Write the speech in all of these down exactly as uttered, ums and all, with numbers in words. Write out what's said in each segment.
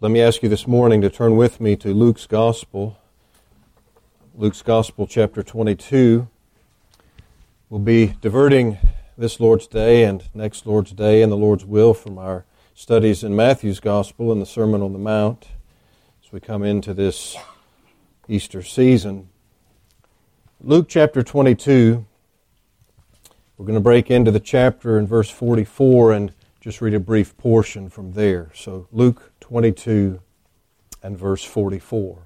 Let me ask you this morning to turn with me to Luke's Gospel. Luke's Gospel, chapter twenty-two. We'll be diverting this Lord's Day and next Lord's Day and the Lord's will from our studies in Matthew's Gospel and the Sermon on the Mount as we come into this Easter season. Luke chapter twenty-two, we're going to break into the chapter in verse forty-four and just read a brief portion from there. So Luke twenty-two and verse forty-four.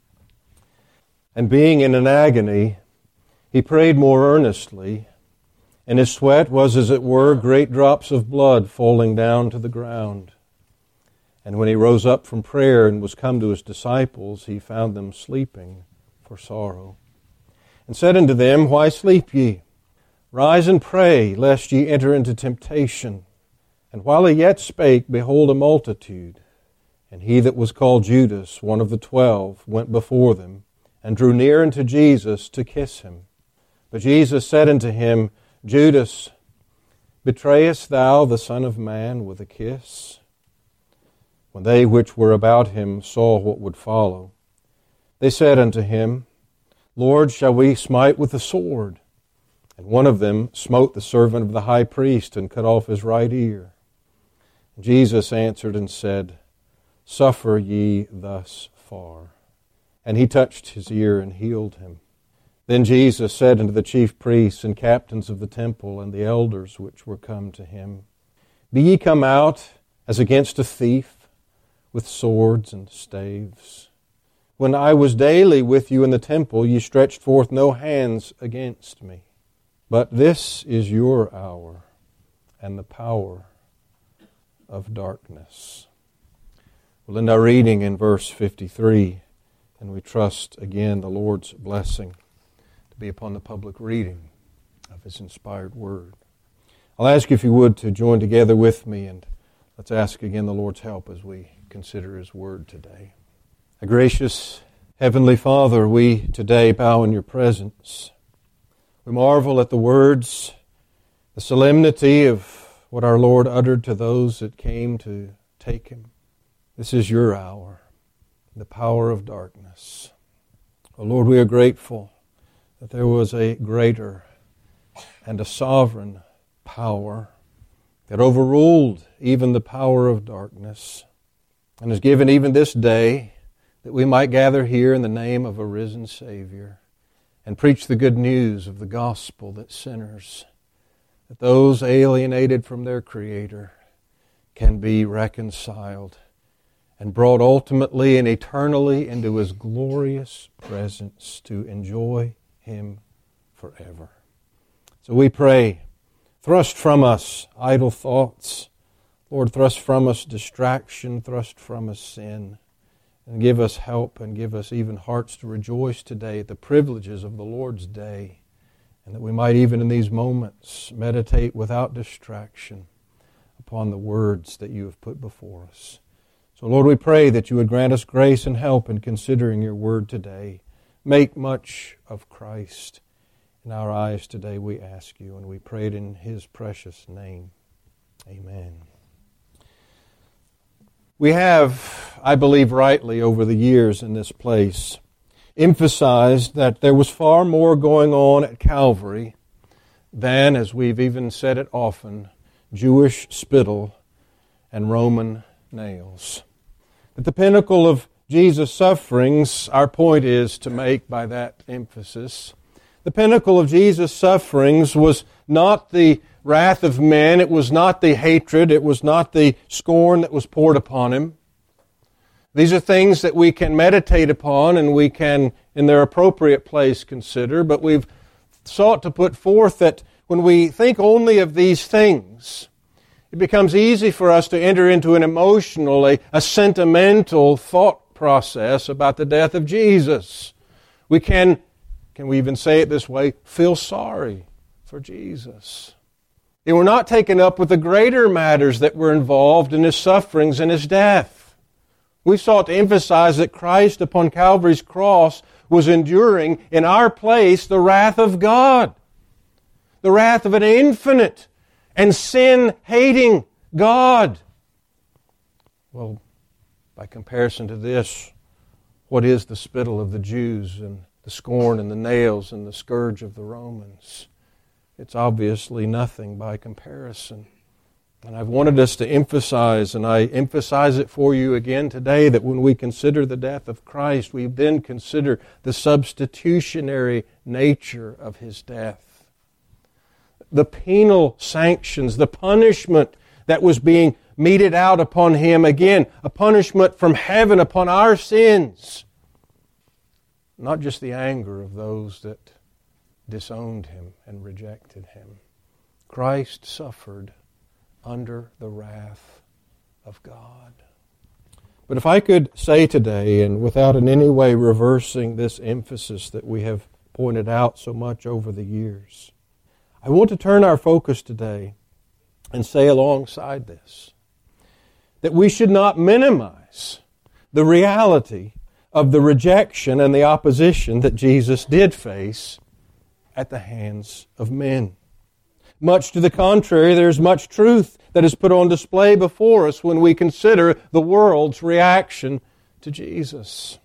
And being in an agony, he prayed more earnestly, and his sweat was as it were great drops of blood falling down to the ground. And when he rose up from prayer and was come to his disciples, he found them sleeping for sorrow. And said unto them, Why sleep ye? Rise and pray, lest ye enter into temptation. And while he yet spake, behold, a multitude. And he that was called Judas, one of the twelve, went before them, and drew near unto Jesus to kiss him. But Jesus said unto him, Judas, betrayest thou the Son of Man with a kiss? When they which were about him saw what would follow, they said unto him, Lord, shall we smite with the sword? And one of them smote the servant of the high priest, and cut off his right ear. And Jesus answered and said, Suffer ye thus far. And he touched his ear and healed him. Then Jesus said unto the chief priests and captains of the temple and the elders which were come to him, Be ye come out as against a thief with swords and staves? When I was daily with you in the temple, ye stretched forth no hands against me. But this is your hour and the power of darkness. We'll end our reading in verse fifty-three, and we trust again the Lord's blessing to be upon the public reading of His inspired Word. I'll ask you if you would to join together with me, and let's ask again the Lord's help as we consider His Word today. A gracious Heavenly Father, we today bow in Your presence. We marvel at the words, the solemnity of what our Lord uttered to those that came to take Him. This is Your hour, the power of darkness. Oh Lord, we are grateful that there was a greater and a sovereign power that overruled even the power of darkness and has given even this day that we might gather here in the name of a risen Savior and preach the good news of the gospel that sinners, that those alienated from their Creator, can be reconciled and brought ultimately and eternally into His glorious presence to enjoy Him forever. So we pray, thrust from us idle thoughts. Lord, thrust from us distraction, thrust from us sin, and give us help and give us even hearts to rejoice today at the privileges of the Lord's day, and that we might even in these moments meditate without distraction upon the words that You have put before us. So, Lord, we pray that You would grant us grace and help in considering Your Word today. Make much of Christ in our eyes today, we ask You, and we pray it in His precious name. Amen. We have, I believe rightly over the years in this place, emphasized that there was far more going on at Calvary than, as we've even said it often, Jewish spittle and Roman nails. At the pinnacle of Jesus' sufferings, our point is to make by that emphasis, the pinnacle of Jesus' sufferings was not the wrath of men, it was not the hatred, it was not the scorn that was poured upon Him. These are things that we can meditate upon and we can, in their appropriate place, consider, but we've sought to put forth that when we think only of these things, it becomes easy for us to enter into an emotional, a, a sentimental thought process about the death of Jesus. We can, can we even say it this way, feel sorry for Jesus. And we're not taken up with the greater matters that were involved in His sufferings and His death. We sought to emphasize that Christ upon Calvary's cross was enduring in our place the wrath of God, the wrath of an infinite and sin-hating God. Well, By comparison to this, what is the spittle of the Jews and the scorn and the nails and the scourge of the Romans? It's obviously nothing by comparison. And I've wanted us to emphasize, and I emphasize it for you again today, that when we consider the death of Christ, we then consider the substitutionary nature of His death. The penal sanctions, the punishment that was being meted out upon Him, again, a punishment from heaven upon our sins. Not just the anger of those that disowned Him and rejected Him. Christ suffered under the wrath of God. But if I could say today, and without in any way reversing this emphasis that we have pointed out so much over the years, I want to turn our focus today and say alongside this, that we should not minimize the reality of the rejection and the opposition that Jesus did face at the hands of men. Much to the contrary, there's much truth that is put on display before us when we consider the world's reaction to Jesus.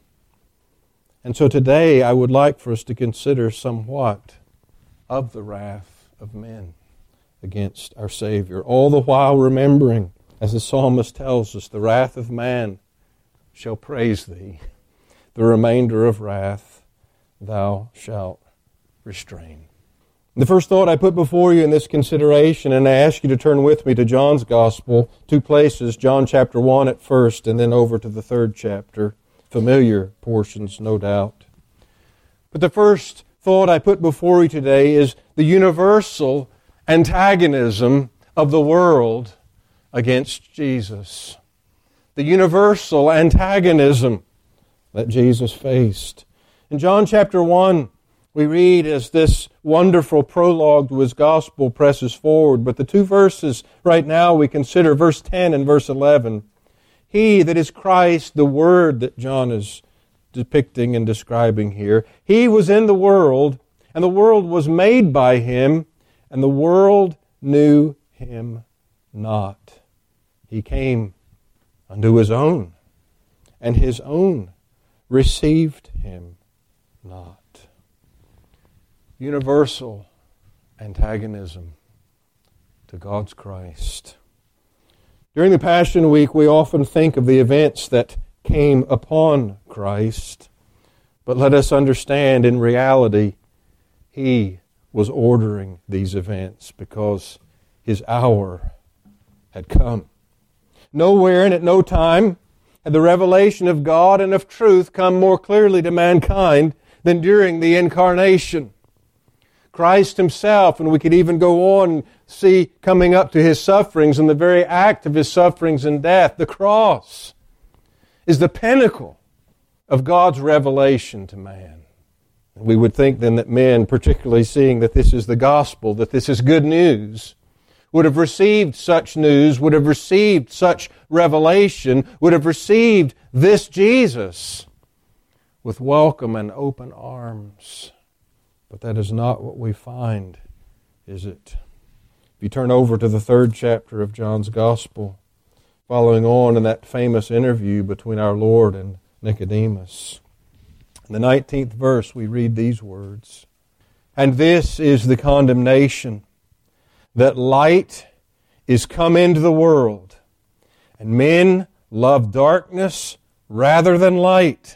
And so today I would like for us to consider somewhat of the wrath of men against our Savior, all the while remembering, as the psalmist tells us, the wrath of man shall praise Thee, the remainder of wrath Thou shalt restrain. The first thought I put before you in this consideration, and I ask you to turn with me to John's Gospel, two places, John chapter one at first, and then over to the third chapter, familiar portions, no doubt. But the first thought I put before you today is the universal antagonism of the world against Jesus. The universal antagonism that Jesus faced. In John chapter one, we read as this wonderful prologue to His gospel presses forward, but the two verses right now we consider, verse ten and verse eleven. He that is Christ, the Word that John is depicting and describing here, He was in the world, and the world was made by Him, and the world knew Him not. He came unto His own, and His own received Him not. Universal antagonism to God's Christ. During the Passion Week, we often think of the events that came upon Christ, but let us understand, in reality, He was ordering these events because His hour had come. Nowhere and at no time had the revelation of God and of truth come more clearly to mankind than during the Incarnation. Christ Himself, and we could even go on and see coming up to His sufferings and the very act of His sufferings and death, the cross, is the pinnacle of God's revelation to man. And we would think then that men, particularly seeing that this is the gospel, that this is good news, would have received such news, would have received such revelation, would have received this Jesus with welcome and open arms. But that is not what we find, is it? If you turn over to the third chapter of John's Gospel, following on in that famous interview between our Lord and Nicodemus, in the nineteenth verse we read these words, "And this is the condemnation, that light is come into the world, and men love darkness rather than light,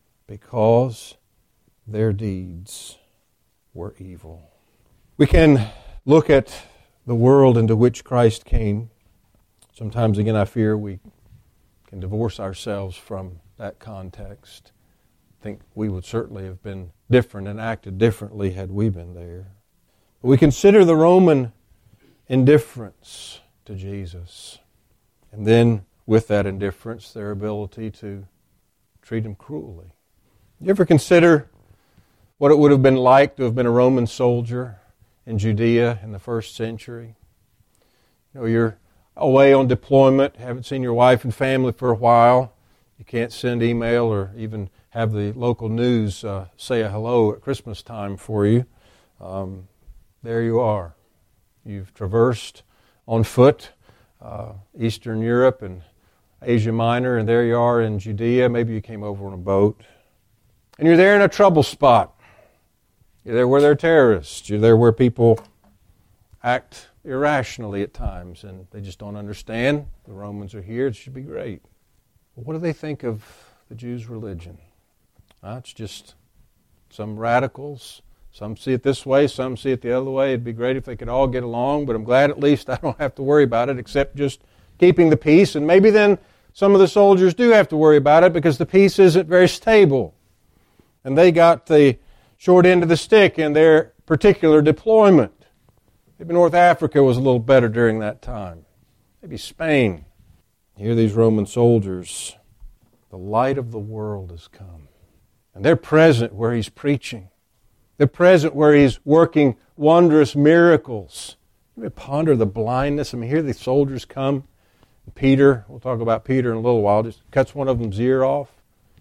because their deeds were evil." We can look at the world into which Christ came. Sometimes, again, I fear we can divorce ourselves from that context. I think we would certainly have been different and acted differently had we been there. But we consider the Roman indifference to Jesus, and then with that indifference, their ability to treat Him cruelly. You ever consider what it would have been like to have been a Roman soldier in Judea in the first century? You know, you're away on deployment, haven't seen your wife and family for a while. You can't send email or even have the local news uh, say a hello at Christmas time for you. Um, there you are. You've traversed on foot uh, Eastern Europe and Asia Minor, and there you are in Judea. Maybe you came over on a boat. And you're there in a trouble spot. You're there where there are terrorists. You're there where people act irrationally at times, and they just don't understand. The Romans are here. It should be great. But what do they think of the Jews' religion? Uh, it's just some radicals. Some see it this way, some see it the other way. It'd be great if they could all get along, but I'm glad at least I don't have to worry about it except just keeping the peace. And maybe then some of the soldiers do have to worry about it because the peace isn't very stable. And they got the short end of the stick in their particular deployment. Maybe North Africa was a little better during that time. Maybe Spain. Here these Roman soldiers, the light of the world has come. And they're present where he's preaching. They're present where he's working wondrous miracles. You may ponder the blindness. I mean, here the soldiers come. Peter, we'll talk about Peter in a little while, just cuts one of them's ear off.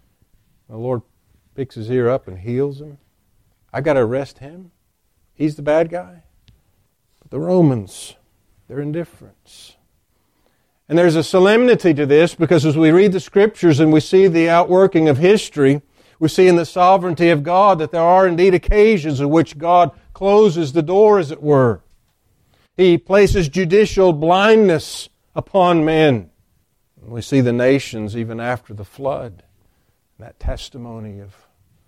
The Lord picks his ear up and heals him. I got to arrest him? He's the bad guy? But the Romans, their indifference. And there's a solemnity to this because as we read the Scriptures and we see the outworking of history, we see in the sovereignty of God that there are indeed occasions in which God closes the door, as it were. He places judicial blindness upon men. And we see the nations even after the flood. That testimony of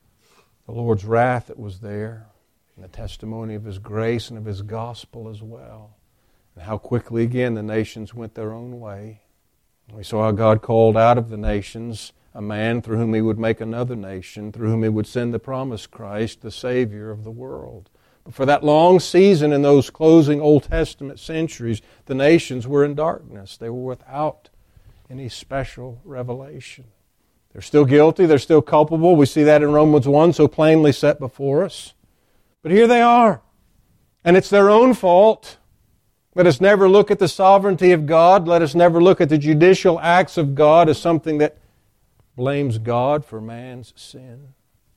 the Lord's wrath that was there, and the testimony of His grace and of His gospel as well. And how quickly again the nations went their own way. We saw how God called out of the nations a man through whom He would make another nation, through whom He would send the promised Christ, the Savior of the world. But for that long season in those closing Old Testament centuries, the nations were in darkness. They were without any special revelation. They're still guilty. They're still culpable. We see that in Romans one so plainly set before us. But here they are. And it's their own fault. Let us never look at the sovereignty of God. Let us never look at the judicial acts of God as something that blames God for man's sin.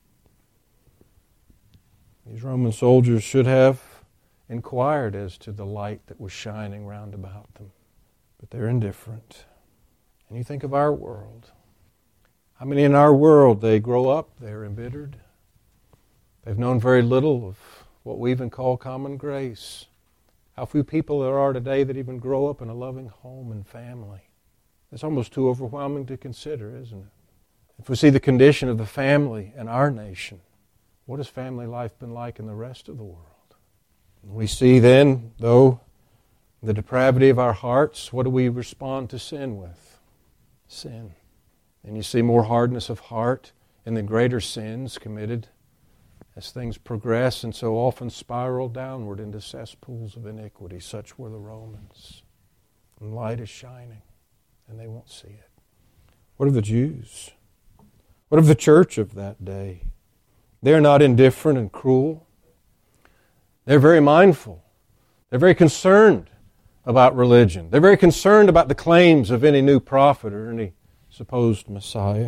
These Roman soldiers should have inquired as to the light that was shining round about them. But they're indifferent. And you think of our world. How many in our world, they grow up, they're embittered. They've known very little of what we even call common grace. How few people there are today that even grow up in a loving home and family. It's almost too overwhelming to consider, isn't it? If we see the condition of the family in our nation, what has family life been like in the rest of the world? We see then, though, the depravity of our hearts, what do we respond to sin with? Sin. And you see more hardness of heart and the greater sins committed as things progress and so often spiral downward into cesspools of iniquity. Such were the Romans. And light is shining, and they won't see it. What of the Jews? What of the church of that day? They're not indifferent and cruel. They're very mindful. They're very concerned about religion. They're very concerned about the claims of any new prophet or any supposed Messiah.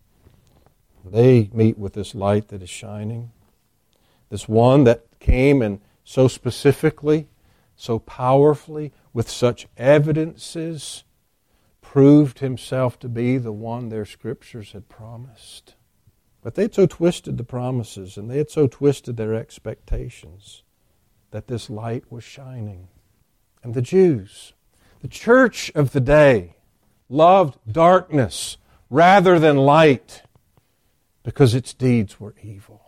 They meet with this light that is shining. This one that came and so specifically, so powerfully, with such evidences, proved himself to be the one their Scriptures had promised. But they had so twisted the promises and they had so twisted their expectations that this light was shining. And the Jews, the church of the day, loved darkness rather than light because its deeds were evil.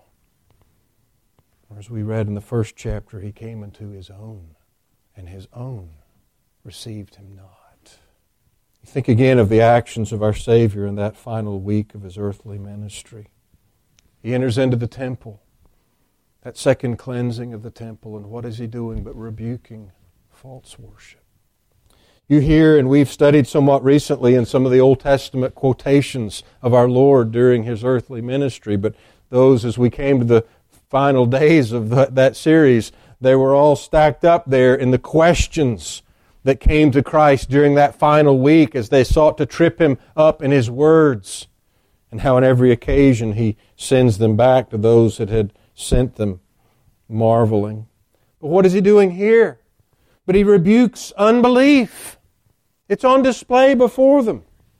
Or as we read in the first chapter, he came unto his own, and his own received him not. You think again of the actions of our Savior in that final week of his earthly ministry. He enters into the temple, that second cleansing of the temple, and what is he doing but rebuking false worship? You hear, and we've studied somewhat recently in some of the Old Testament quotations of our Lord during his earthly ministry, but those, as we came to the final days of the, that series, they were all stacked up there in the questions that came to Christ during that final week as they sought to trip him up in his words, and how on every occasion he sends them back to those that had sent them, marveling. But what is he doing here? But he rebukes unbelief. It's on display before them.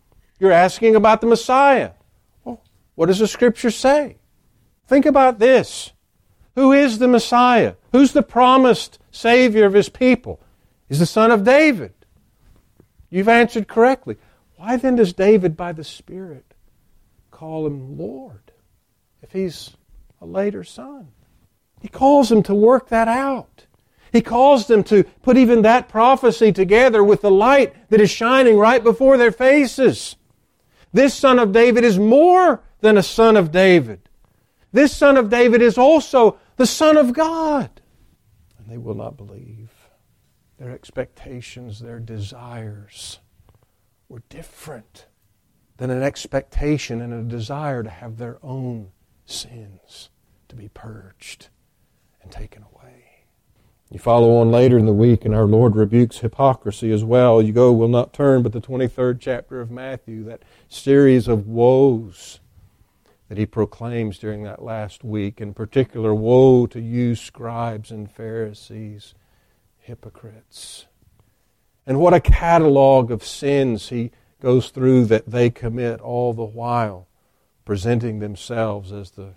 You're asking about the Messiah. Well, what does the Scripture say? Think about this. Who is the Messiah? Who's the promised Savior of His people? He's the Son of David. You've answered correctly. Why then does David, by the Spirit, call Him Lord if He's a later son? He calls Him to work that out. He calls them to put even that prophecy together with the light that is shining right before their faces. This Son of David is more than a Son of David. This Son of David is also the Son of God. And they will not believe. Their expectations, their desires were different than an expectation and a desire to have their own sins to be purged and taken away. You follow on later in the week, and our Lord rebukes hypocrisy as well. You go, will not turn, but the twenty-third chapter of Matthew, that series of woes that He proclaims during that last week. In particular, woe to you, scribes and Pharisees, hypocrites. And what a catalog of sins He goes through that they commit, all the while presenting themselves as the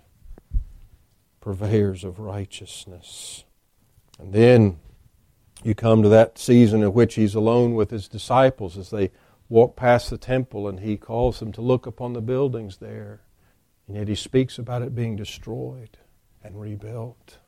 purveyors of righteousness. And then you come to that season in which He's alone with His disciples as they walk past the temple, and He calls them to look upon the buildings there. And yet He speaks about it being destroyed and rebuilt.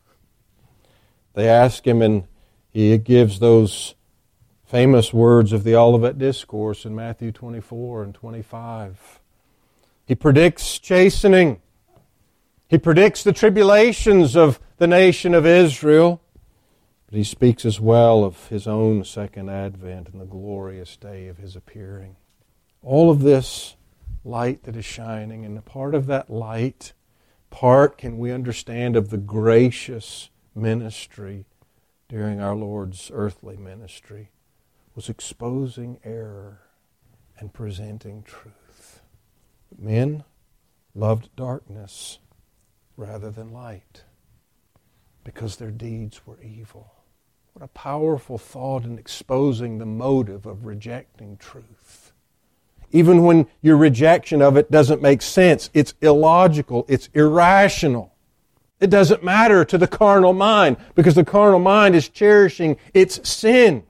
They ask Him, and He gives those famous words of the Olivet Discourse in Matthew twenty-four and twenty-five. He predicts chastening. He predicts the tribulations of the nation of Israel. But He speaks as well of His own second advent and the glorious day of His appearing. All of this light that is shining, and a part of that light, part can we understand of the gracious ministry during our Lord's earthly ministry, was exposing error and presenting truth. Men loved darkness rather than light because their deeds were evil. What a powerful thought in exposing the motive of rejecting truth. Even when your rejection of it doesn't make sense, it's illogical, it's irrational. It doesn't matter to the carnal mind because the carnal mind is cherishing its sin.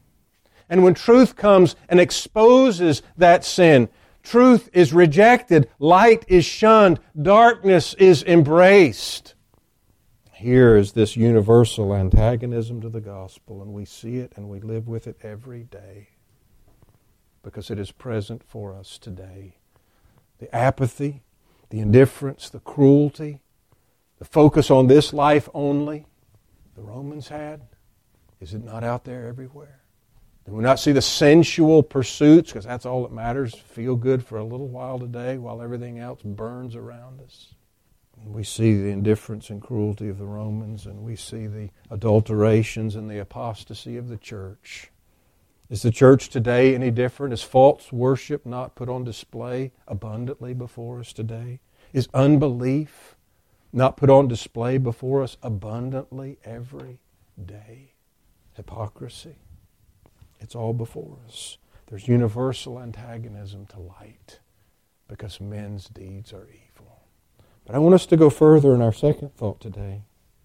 And when truth comes and exposes that sin, truth is rejected, light is shunned, darkness is embraced. Here is this universal antagonism to the gospel, and we see it and we live with it every day because it is present for us today. The apathy, the indifference, the cruelty, the focus on this life only the Romans had, is it not out there everywhere? Do we not see the sensual pursuits, because that's all that matters, feel good for a little while today while everything else burns around us? We see the indifference and cruelty of the Romans, and we see the adulterations and the apostasy of the church. Is the church today any different? Is false worship not put on display abundantly before us today? Is unbelief not put on display before us abundantly every day? Hypocrisy. It's all before us. There's universal antagonism to light because men's deeds are evil. But I want us to go further in our second thought today.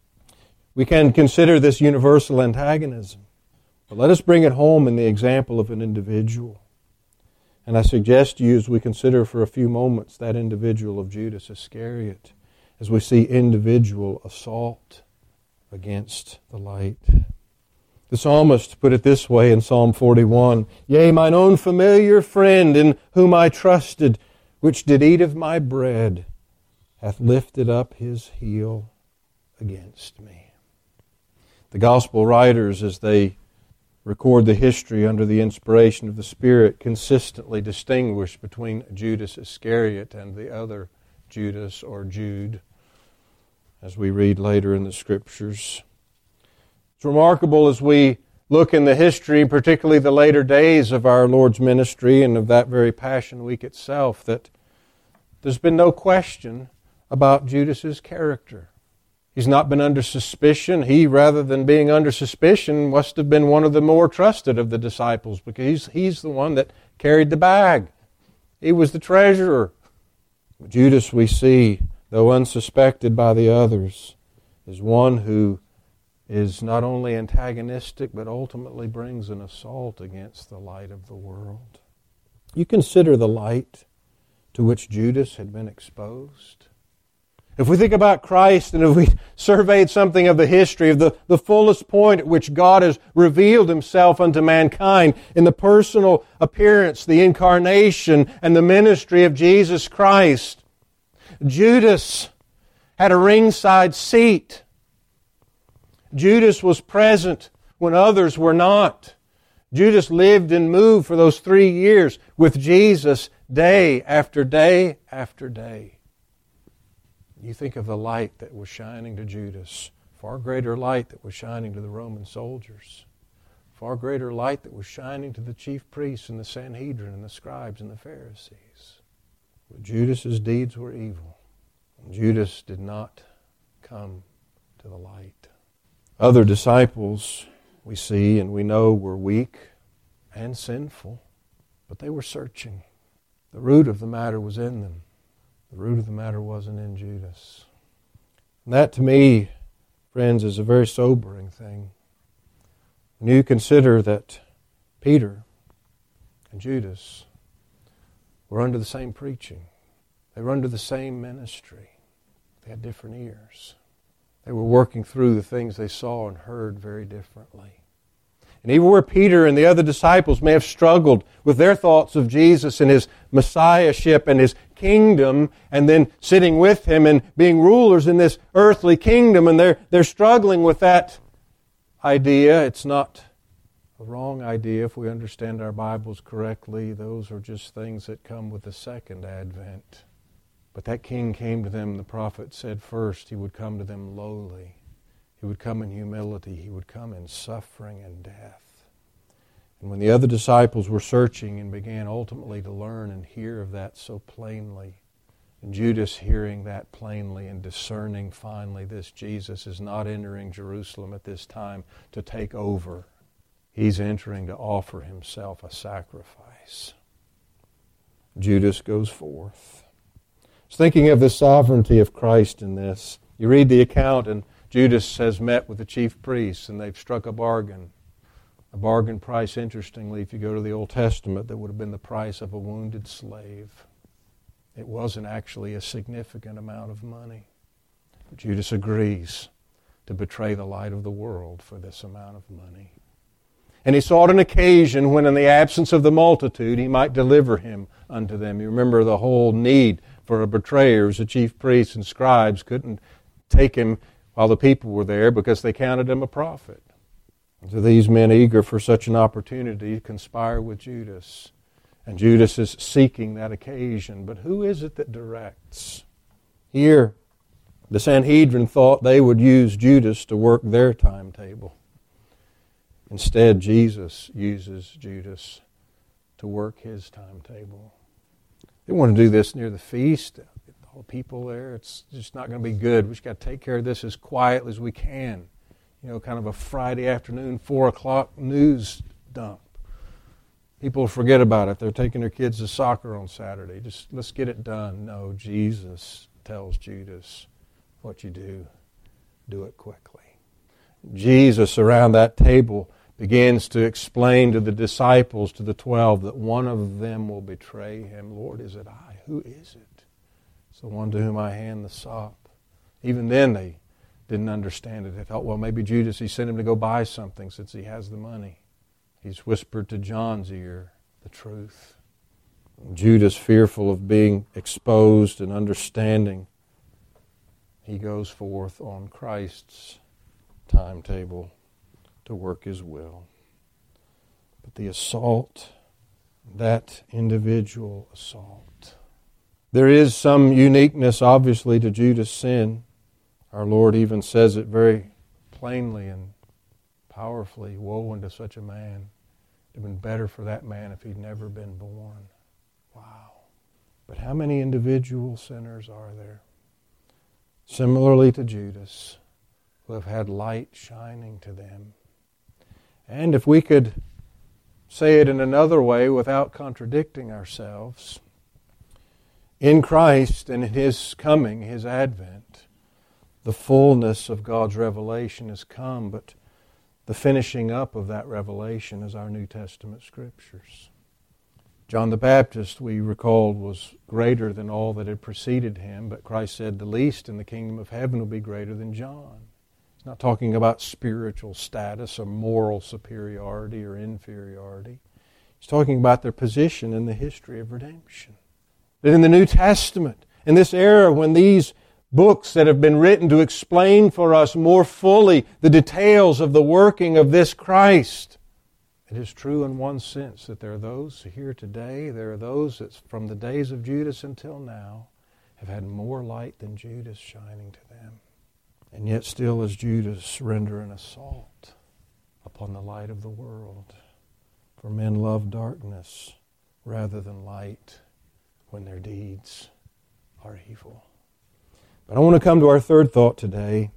We can consider this universal antagonism, but let us bring it home in the example of an individual. And I suggest to you as we consider for a few moments that individual of Judas Iscariot, as we see individual assault against the light. The psalmist put it this way in Psalm forty-one, "Yea, mine own familiar friend in whom I trusted, which did eat of my bread, hath lifted up his heel against me." The gospel writers, as they record the history under the inspiration of the Spirit, consistently distinguish between Judas Iscariot and the other Judas or Jude, as we read later in the Scriptures. It's remarkable as we look in the history, particularly the later days of our Lord's ministry and of that very Passion Week itself, that there's been no question about Judas's character. He's not been under suspicion. He, rather than being under suspicion, must have been one of the more trusted of the disciples because he's, he's the one that carried the bag. He was the treasurer. Judas, we see, though unsuspected by the others, is one who is not only antagonistic, but ultimately brings an assault against the light of the world. You consider the light to which Judas had been exposed. If we think about Christ and if we surveyed something of the history of the, the fullest point at which God has revealed Himself unto mankind in the personal appearance, the incarnation, and the ministry of Jesus Christ, Judas had a ringside seat. Judas was present when others were not. Judas lived and moved for those three years with Jesus day after day after day. You think of the light that was shining to Judas, far greater light that was shining to the Roman soldiers, far greater light that was shining to the chief priests and the Sanhedrin and the scribes and the Pharisees. But Judas's deeds were evil. Judas did not come to the light. Other disciples, we see and we know, were weak and sinful, but they were searching. The root of the matter was in them. The root of the matter wasn't in Judas. And that, to me, friends, is a very sobering thing. When you consider that Peter and Judas were under the same preaching. They were under the same ministry. They had different ears. They were working through the things they saw and heard very differently. And even where Peter and the other disciples may have struggled with their thoughts of Jesus and His messiahship and His kingdom, and then sitting with Him and being rulers in this earthly kingdom, and they're, they're struggling with that idea. It's not a wrong idea if we understand our Bibles correctly. Those are just things that come with the second advent. But that king came to them, the prophet said first, He would come to them lowly. He would come in humility. He would come in suffering and death. And when the other disciples were searching and began ultimately to learn and hear of that so plainly, and Judas hearing that plainly and discerning finally this Jesus is not entering Jerusalem at this time to take over. He's entering to offer Himself a sacrifice. Judas goes forth. I was thinking of the sovereignty of Christ in this. You read the account and Judas has met with the chief priests and they've struck a bargain. A bargain price, interestingly, if you go to the Old Testament, that would have been the price of a wounded slave. It wasn't actually a significant amount of money. But Judas agrees to betray the light of the world for this amount of money. And he sought an occasion when in the absence of the multitude he might deliver him unto them. You remember the whole need for a betrayer as the chief priests and scribes couldn't take him while the people were there because they counted him a prophet. So these men eager for such an opportunity conspire with Judas. And Judas is seeking that occasion. But who is it that directs? Here, the Sanhedrin thought they would use Judas to work their timetable. Instead, Jesus uses Judas to work His timetable. They want to do this near the feast. All the people there, it's just not going to be good. We just got to take care of this as quietly as we can. You know, kind of a Friday afternoon, four o'clock news dump. People forget about it. They're taking their kids to soccer on Saturday. Just let's get it done. No, Jesus tells Judas, what you do, do it quickly. Jesus around that table begins to explain to the disciples, to the twelve, that one of them will betray Him. Lord, is it I? Who is it? It's the one to whom I hand the sop. Even then they didn't understand it. They thought, well, maybe Judas, he sent him to go buy something since he has the money. He's whispered to John's ear the truth. Judas, fearful of being exposed and understanding, he goes forth on Christ's timetable to work His will. But the assault, that individual assault. There is some uniqueness, obviously, to Judas' sin. Our Lord even says it very plainly and powerfully. Woe unto such a man. It would have been better for that man if he'd never been born. Wow. But how many individual sinners are there? Similarly to Judas, who have had light shining to them. And if we could say it in another way without contradicting ourselves, In Christ and in His coming, His advent, the fullness of God's revelation has come, but the finishing up of that revelation is our New Testament Scriptures. John the Baptist, we recalled, was greater than all that had preceded him, but Christ said the least in the kingdom of heaven will be greater than John. He's not talking about spiritual status or moral superiority or inferiority. He's talking about their position in the history of redemption. That in the New Testament, in this era when these books that have been written to explain for us more fully the details of the working of this Christ, it is true in one sense that there are those here today, there are those that from the days of Judas until now have had more light than Judas shining to them. And yet still as Judas render an assault upon the light of the world. For men love darkness rather than light when their deeds are evil. But I want to come to our third thought today.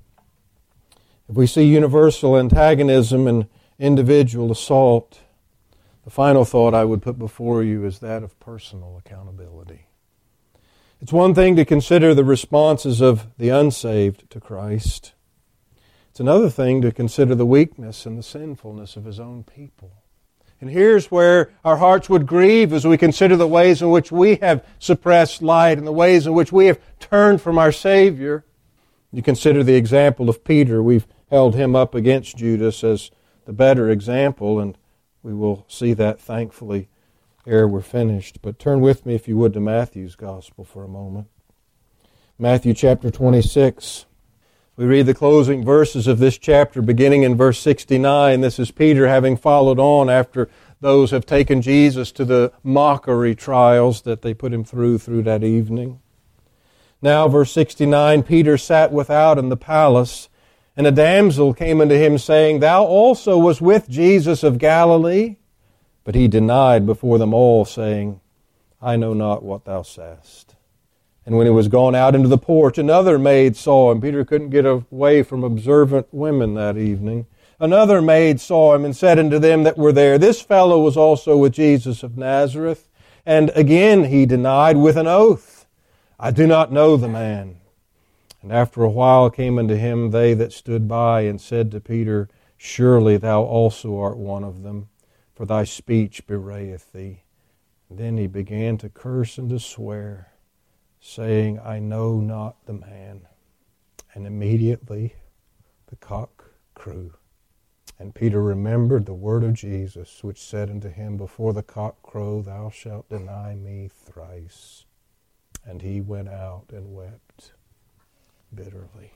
If we see universal antagonism and individual assault, the final thought I would put before you is that of personal accountability. It's one thing to consider the responses of the unsaved to Christ. It's another thing to consider the weakness and the sinfulness of His own people. And here's where our hearts would grieve as we consider the ways in which we have suppressed light and the ways in which we have turned from our Savior. You consider the example of Peter. We've held him up against Judas as the better example, and we will see that thankfully ere we're finished. But turn with me, if you would, to Matthew's Gospel for a moment. Matthew chapter twenty-six. We read the closing verses of this chapter beginning in verse sixty-nine. This is Peter having followed on after those have taken Jesus to the mockery trials that they put him through through that evening. Now, verse sixty-nine, Peter sat without in the palace, and a damsel came unto him, saying, Thou also wast with Jesus of Galilee? But he denied before them all, saying, I know not what thou sayest. And when he was gone out into the porch, another maid saw him. Peter couldn't get away from observant women that evening. Another maid saw him and said unto them that were there, This fellow was also with Jesus of Nazareth. And again he denied with an oath, I do not know the man. And after a while came unto him they that stood by, and said to Peter, Surely thou also art one of them, for thy speech bewrayeth thee. And then he began to curse and to swear, saying, I know not the man. And immediately the cock crew. And Peter remembered the word of Jesus, which said unto him, Before the cock crow, thou shalt deny me thrice. And he went out and wept bitterly.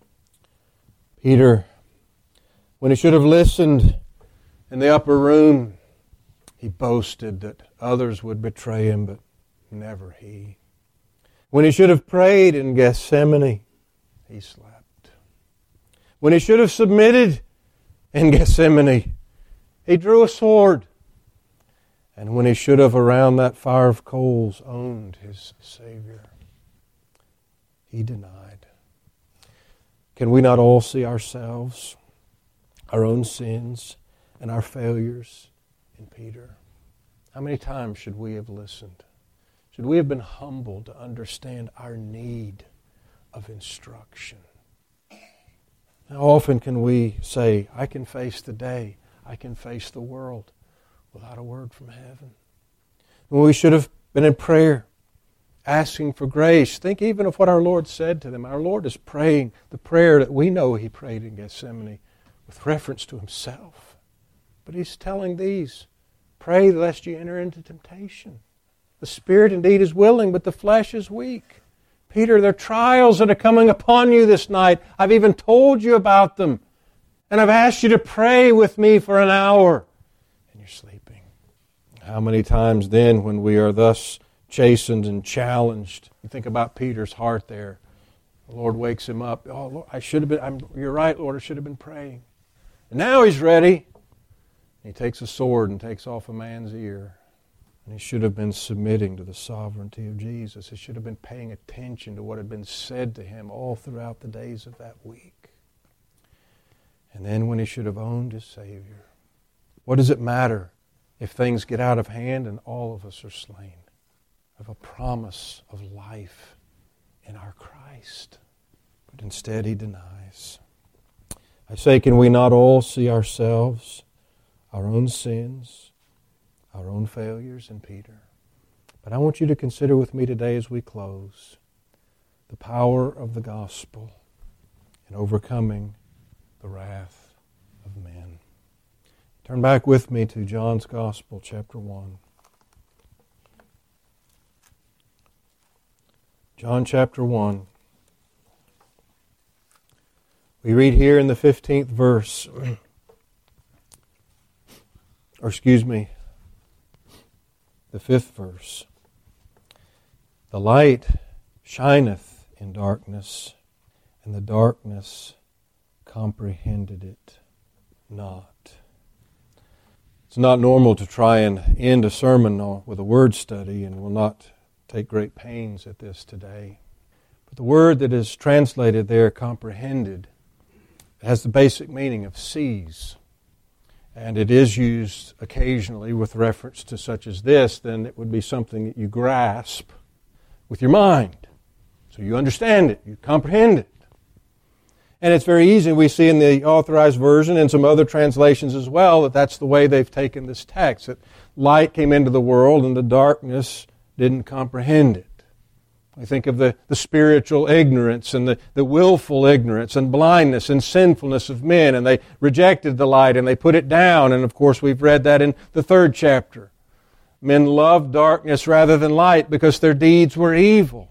Peter, when he should have listened in the upper room, he boasted that others would betray him, but never he. When he should have prayed in Gethsemane, he slept. When he should have submitted in Gethsemane, he drew a sword. And when he should have around that fire of coals owned his Savior, he denied. Can we not all see ourselves, our own sins, and our failures in Peter? How many times should we have listened? Should we have been humbled to understand our need of instruction? How often can we say, I can face the day, I can face the world, without a word from heaven? When we should have been in prayer, asking for grace. Think even of what our Lord said to them. Our Lord is praying the prayer that we know He prayed in Gethsemane with reference to Himself. But He's telling these, pray lest you enter into temptation. The spirit indeed is willing, but the flesh is weak. Peter, there are trials that are coming upon you this night. I've even told you about them. And I've asked you to pray with me for an hour. And you're sleeping. How many times then when we are thus chastened and challenged, you think about Peter's heart there. The Lord wakes him up. Oh, Lord, I should have been, I'm, you're right, Lord, I should have been praying. And now he's ready. He takes a sword and takes off a man's ear. And he should have been submitting to the sovereignty of Jesus. He should have been paying attention to what had been said to him all throughout the days of that week. And then when he should have owned his Savior, what does it matter if things get out of hand and all of us are slain? of a promise of life in our Christ. But instead he denies. I say, can we not all see ourselves, our own sins, our own failures in Peter? But I want you to consider with me today as we close the power of the gospel in overcoming the wrath of men. Turn back with me to John's Gospel, chapter one. John chapter one. We read here in the fifteenth verse, or excuse me, the fifth verse. The light shineth in darkness, and the darkness comprehended it not. It's not normal to try and end a sermon with a word study, and we'll not take great pains at this today. But the word that is translated there, comprehended, has the basic meaning of sees. And it is used occasionally with reference to such as this, then it would be something that you grasp with your mind. So you understand it, you comprehend it. And it's very easy, we see in the Authorized Version and some other translations as well, that that's the way they've taken this text, that light came into the world and the darkness didn't comprehend it. I think of the, the spiritual ignorance and the, the willful ignorance and blindness and sinfulness of men, and they rejected the light and they put it down. And of course we've read that in the third chapter. Men loved darkness rather than light because their deeds were evil.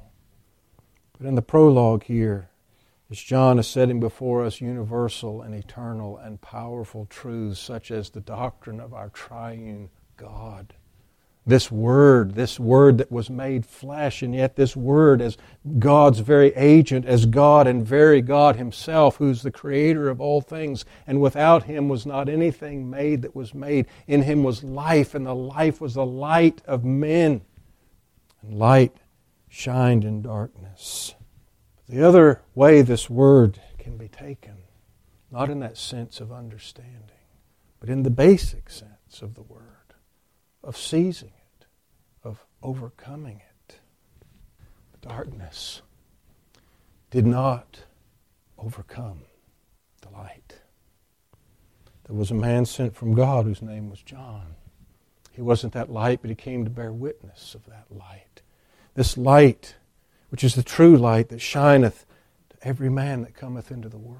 But in the prologue here, as John is setting before us universal and eternal and powerful truths such as the doctrine of our triune God. This Word, this Word that was made flesh, and yet this Word as God's very agent, as God and very God Himself, who's the Creator of all things, and without Him was not anything made that was made. In Him was life, and the life was the light of men. And light shined in darkness. The other way this Word can be taken, not in that sense of understanding, but in the basic sense of the Word, of seizing it, of overcoming it. The darkness did not overcome the light. There was a man sent from God whose name was John. He wasn't that light, but he came to bear witness of that light. This light, which is the true light that shineth to every man that cometh into the world.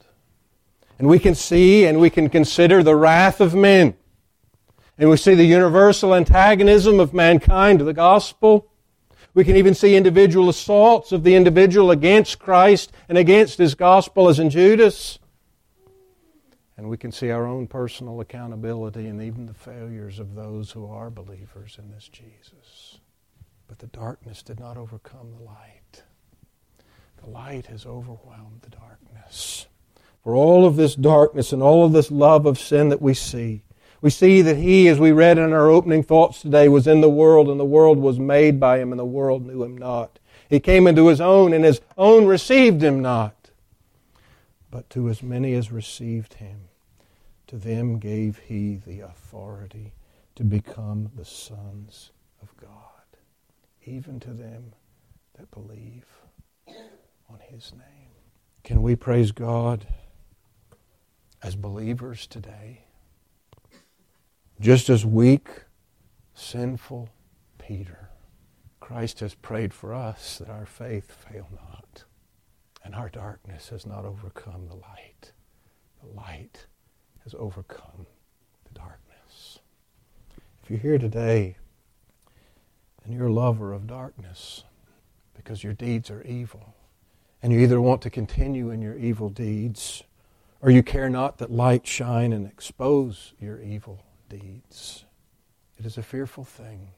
And we can see and we can consider the wrath of men. And we see the universal antagonism of mankind to the gospel. We can even see individual assaults of the individual against Christ and against His gospel, as in Judas. And we can see our own personal accountability and even the failures of those who are believers in this Jesus. But the darkness did not overcome the light. The light has overwhelmed the darkness. For all of this darkness and all of this love of sin that we see, we see that He, as we read in our opening thoughts today, was in the world, and the world was made by Him, and the world knew Him not. He came into His own, and His own received Him not. But to as many as received Him, to them gave He the authority to become the sons of God, even to them that believe on His name. Can we praise God as believers today? Just as weak, sinful Peter, Christ has prayed for us that our faith fail not, and our darkness has not overcome the light. The light has overcome the darkness. If you're here today and you're a lover of darkness because your deeds are evil, and you either want to continue in your evil deeds, or you care not that light shine and expose your evil deeds, it is a fearful thing.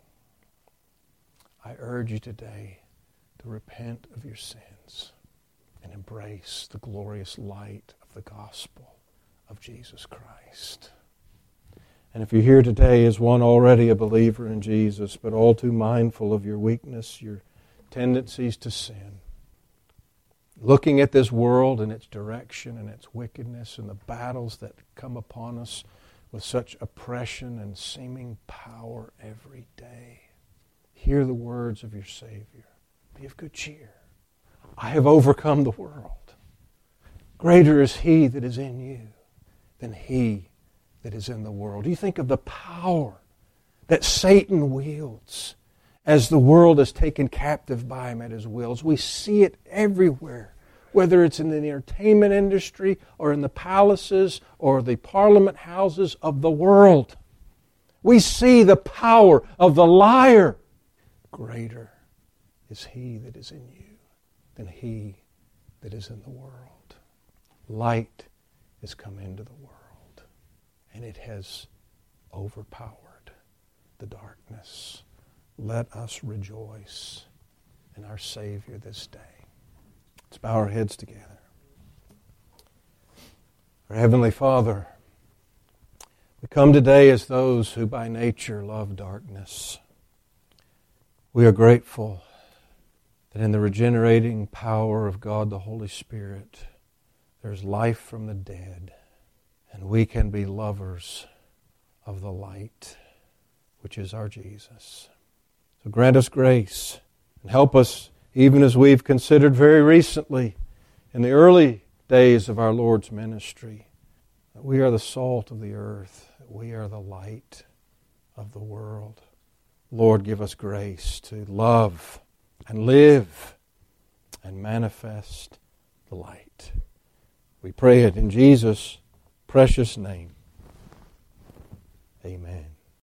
I urge you today to repent of your sins and embrace the glorious light of the gospel of Jesus Christ. And if you're here today as one already a believer in Jesus, but all too mindful of your weakness, your tendencies to sin, looking at this world and its direction and its wickedness and the battles that come upon us with such oppression and seeming power every day, hear the words of your Savior. Be of good cheer. I have overcome the world. Greater is He that is in you than he that is in the world. You think of the power that Satan wields as the world is taken captive by him at his wills. We see it everywhere, whether it's in the entertainment industry or in the palaces or the parliament houses of the world. We see the power of the liar. Greater is He that is in you than he that is in the world. Light has come into the world, and it has overpowered the darkness. Let us rejoice in our Savior this day. Let's bow our heads together. Our Heavenly Father, we come today as those who by nature love darkness. We are grateful that in the regenerating power of God the Holy Spirit, there's life from the dead, and we can be lovers of the light, which is our Jesus. So grant us grace and help us, even as we've considered very recently in the early days of our Lord's ministry, that we are the salt of the earth, that we are the light of the world. Lord, give us grace to love and live and manifest the light. We pray it in Jesus' precious name. Amen.